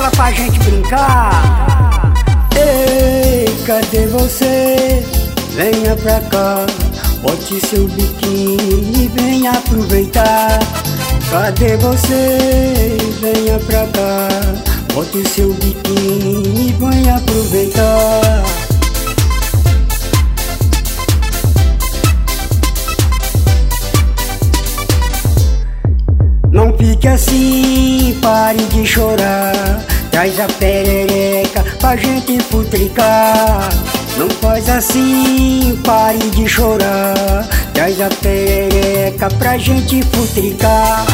ela pra gente brincar. Ei, cadê você? Venha pra cá, bote seu biquíni e venha aproveitar. Cadê você? Venha pra cá, bote seu biquíni e venha aproveitar. Não fique assim, pare de chorar. Traz a perereca pra gente futricar. Não faz assim, pare de chorar. Traz a perereca pra gente futricar.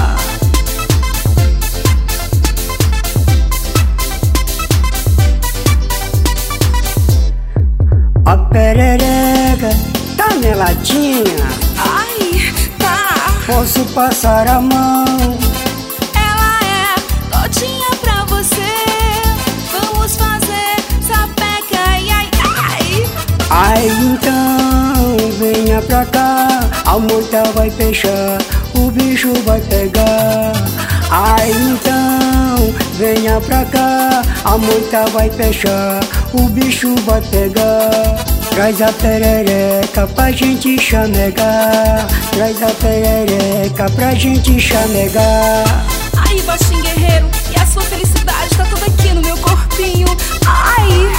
A perereca tá meladinha. Ai, tá. Posso passar a mão? Ela é todinha pra você. Vamos fazer sapeca, ai, ai, ai. Ai, então venha pra cá, a moita vai fechar, o bicho vai pegar. Ai, então venha pra cá, a moita vai fechar, o bicho vai pegar. Traz a perereca pra gente chamegar. Traz a perereca pra gente chamegar. Ai, baixinho guerreiro, e a sua felicidade tá toda aqui no meu corpinho. Ai,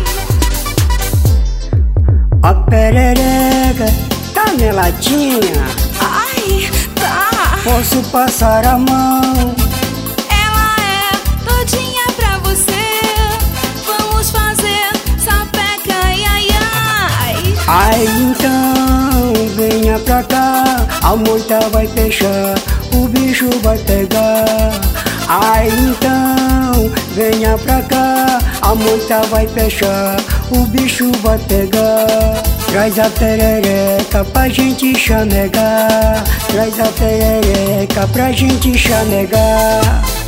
A perereca tá meladinha. ai, tá. Posso passar a mão? Ela é todinha pra você. Vamos fazer sapeca, ai, ai, ai. Ai, então venha pra cá, a moita vai fechar, o bicho vai pegar. Ai, então venha pra cá, a moita vai fechar, o bicho vai pegar. Traz a perereca pra gente chamegar. Traz a perereca pra gente chamegar.